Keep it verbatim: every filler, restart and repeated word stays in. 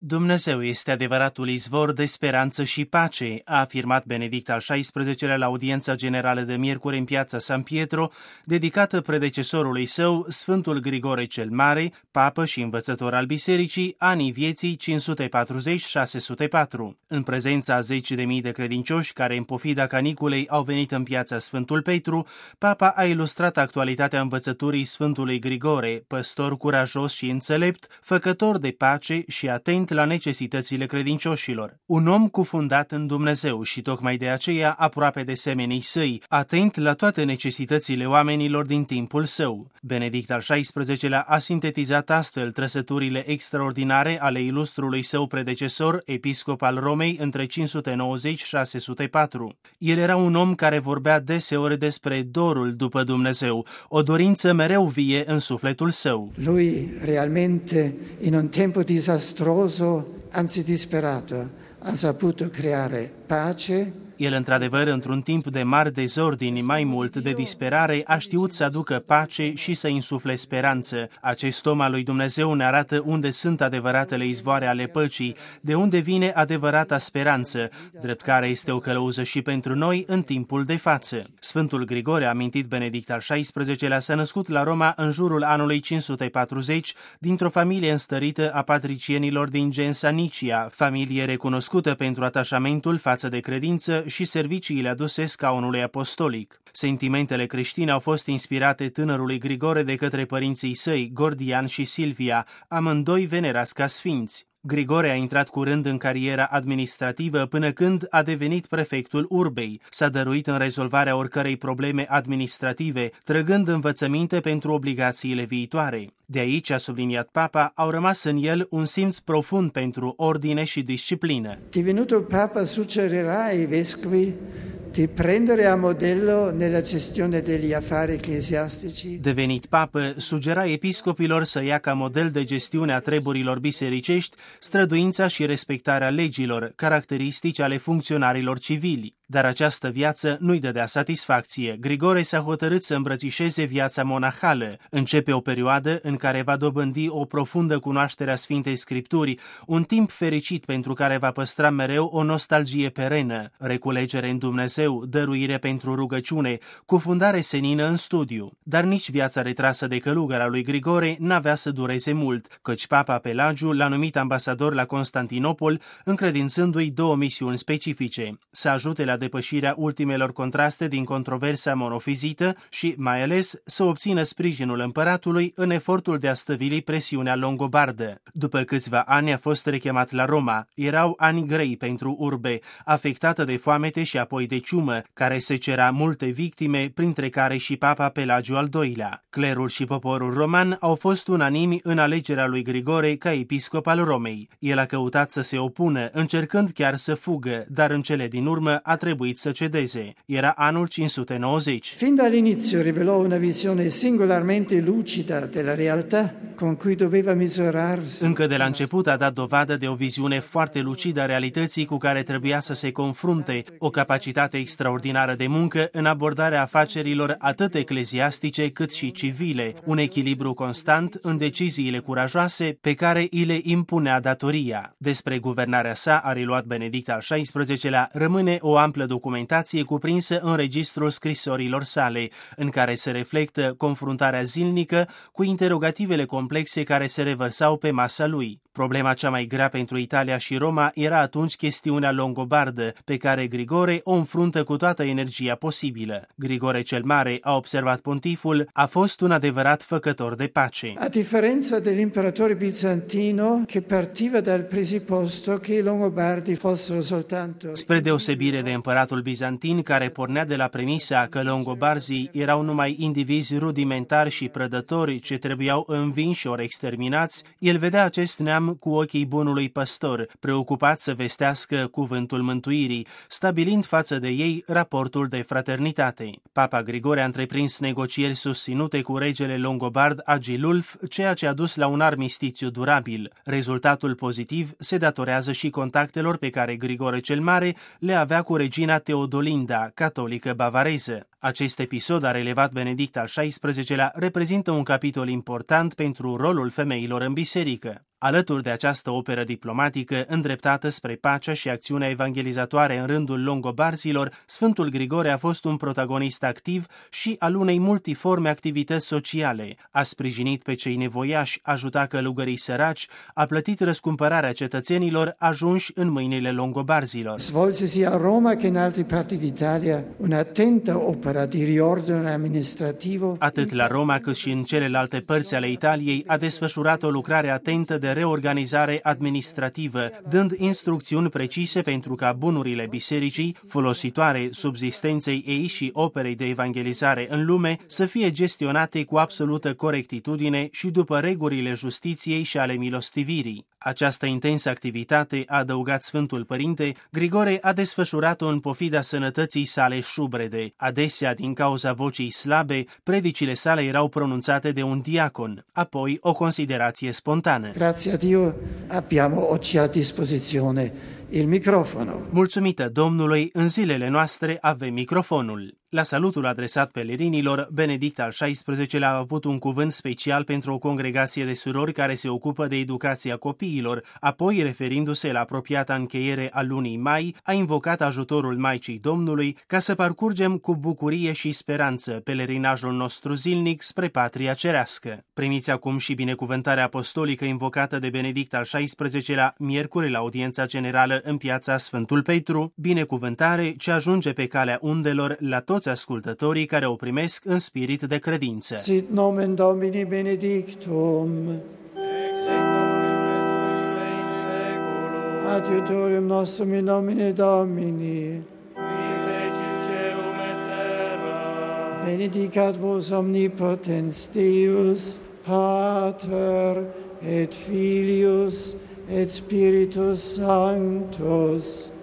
Dumnezeu este adevăratul izvor de speranță și pace, a afirmat Benedict al șaisprezecelea la audiența generală de miercuri în piața San Pietro, dedicată predecesorului său, Sfântul Grigore cel Mare, papă și învățător al bisericii, anii vieții cinci sute patruzeci - șase sute patru. În prezența a zeci de mii de credincioși care în pofida caniculei au venit în piața Sfântul Petru, papa a ilustrat actualitatea învățăturii Sfântului Grigore, păstor curajos și înțelept, făcător de pace și atent la necesitățile credincioșilor. Un om cufundat în Dumnezeu și tocmai de aceea aproape de semenii săi, atent la toate necesitățile oamenilor din timpul său. Benedict al șaisprezecelea a sintetizat astfel trăsăturile extraordinare ale ilustrului său predecesor, episcop al Romei, între cinci sute nouăzeci - șase sute patru. El era un om care vorbea deseori despre dorul după Dumnezeu, o dorință mereu vie în sufletul său. Lui realmente in un tempo disastroso, anzi disperato, ha saputo creare pace. El, într-adevăr, într-un timp de mari dezordini, mai mult de disperare, a știut să aducă pace și să insufle speranță. Acest om al lui Dumnezeu ne arată unde sunt adevăratele izvoare ale păcii, de unde vine adevărata speranță, drept care este o călăuză și pentru noi în timpul de față. Sfântul Grigore, amintit Benedict al șaisprezecelea, s-a născut la Roma în jurul anului cinci sute patruzeci, dintr-o familie înstărită a patricienilor din Gensa Nicia, familie recunoscută pentru atașamentul față de credință și serviciile aduse scaunului apostolic. Sentimentele creștine au fost inspirate tânărului Grigore de către părinții săi, Gordian și Silvia, amândoi venerați ca sfinți. Grigore a intrat curând în cariera administrativă până când a devenit prefectul urbei. S-a dăruit în rezolvarea oricărei probleme administrative, trăgând învățăminte pentru obligațiile viitoare. De aici, a subliniat papa, au rămas în el un simț profund pentru ordine și disciplină. Divenuto papa suggerirà ai vescovi di prendere a modello nella gestione degli affari ecclesiastici. Devenit papă, sugera episcopilor să ia ca model de gestiune a treburilor bisericești străduința și respectarea legilor, caracteristici ale funcționarilor civili. Dar această viață nu-i dădea satisfacție. Grigore s-a hotărât să îmbrățișeze viața monahală. Începe o perioadă în care va dobândi o profundă cunoaștere a Sfintei Scripturi, un timp fericit pentru care va păstra mereu o nostalgie perenă, reculegere în Dumnezeu, dăruire pentru rugăciune, cufundare senină în studiu. Dar nici viața retrasă de călugăr a lui Grigore n-avea să dureze mult, căci papa Pelagiu l-a numit ambasador la Constantinopol, încredințându-i două misiuni specifice: să ajute la depășirea ultimelor contraste din controversa monofizită și, mai ales, să obțină sprijinul împăratului în efortul de a stăvili presiunea longobardă. După câțiva ani a fost rechemat la Roma. Erau ani grei pentru urbe, afectată de foamete și apoi de ciumă, care secera multe victime, printre care și papa Pelagiu al doilea. Clerul și poporul roman au fost unanimi în alegerea lui Grigore ca episcop al Romei. El a căutat să se opună, încercând chiar să fugă, dar în cele din urmă a trebuit să cedeze. Era anul cinci sute nouăzeci. Fin dall'inizio rivelò una visione singolarmente lucida della realtà con cui doveva misurarsi. Încă de la început a dat dovadă de o viziune foarte lucidă a realității cu care trebuia să se confrunte, o capacitate extraordinară de muncă în abordarea afacerilor atât ecleziastice cât și civile, un echilibru constant în deciziile curajoase pe care îi le impunea datoria. Despre guvernarea sa, a reluat Benedict al șaisprezecelea, rămâne o amplă documentație cuprinsă în registrul scrisorilor sale, în care se reflectă confruntarea zilnică cu interogativele complexe care se revărsau pe masa lui. Problema cea mai grea pentru Italia și Roma era atunci chestiunea longobardă, pe care Grigore o înfruntă cu toată energia posibilă. Grigore cel Mare, a observat pontiful, a fost un adevărat făcător de pace. A differenza dell'imperatore bizantino, che partiva dal presupposto che i longobardi fossero soltanto... Spre deosebire de împăratul bizantin, care pornea de la premisa că longobarzii erau numai indivizi rudimentari și prădători ce trebuiau învinși ori exterminați, el vedea acest neam cu ochii bunului păstor, preocupat să vestească cuvântul mântuirii, stabilind față de ei raportul de fraternitate. Papa Grigore a întreprins negocieri susținute cu regele longobard Agilulf, ceea ce a dus la un armistițiu durabil. Rezultatul pozitiv se datorează și contactelor pe care Grigore cel Mare le avea cu regina Teodolinda, catolică bavareză. Acest episod, a relevat Benedict al șaisprezecelea, reprezintă un capitol important pentru rolul femeilor în biserică. Alături de această operă diplomatică, îndreptată spre pacea și acțiunea evangelizatoare în rândul longobarzilor, Sfântul Grigore a fost un protagonist activ și al unei multiforme activități sociale. A sprijinit pe cei nevoiași, a ajutat călugării săraci, a plătit răscumpărarea cetățenilor ajunși în mâinile longobarzilor. Svolsesi a Roma che in altri parti d'Italia un'attenta opera di riordine amministrativo. Atât la Roma cât și în celelalte părți ale Italiei a desfășurat o lucrare atentă de reorganizare administrativă, dând instrucțiuni precise pentru ca bunurile bisericii, folositoare subzistenței ei și operei de evangelizare în lume, să fie gestionate cu absolută corectitudine și după regulile justiției și ale milostivirii. Această intensă activitate, a adăugat Sfântul Părinte, Grigore a desfășurat-o în pofida sănătății sale șubrede. Adesea, din cauza vocii slabe, predicile sale erau pronunțate de un diacon, apoi o considerație spontană. Grazie a Dio abbiamo oggi a disposizione il microfono. Mulțumită Domnului, în zilele noastre avem microfonul. La salutul adresat pelerinilor, Benedict al șaisprezecelea a avut un cuvânt special pentru o congregație de surori care se ocupă de educația copiilor, apoi, referindu-se la apropiata încheiere a lunii mai, a invocat ajutorul Maicii Domnului ca să parcurgem cu bucurie și speranță pelerinajul nostru zilnic spre patria cerească. Primiți acum și binecuvântarea apostolică invocată de Benedict al șaisprezecelea miercuri la audiența generală în piața Sfântul Petru, binecuvântare ce ajunge pe calea undelor la toți ascultătorii care o primesc în spirit de credință. Sit nomen Domini benedictum. Adiutorium nostrum in nomine Domini. Benedicat vos omnipotens Deus, Pater et Filius et Spiritus Sanctus.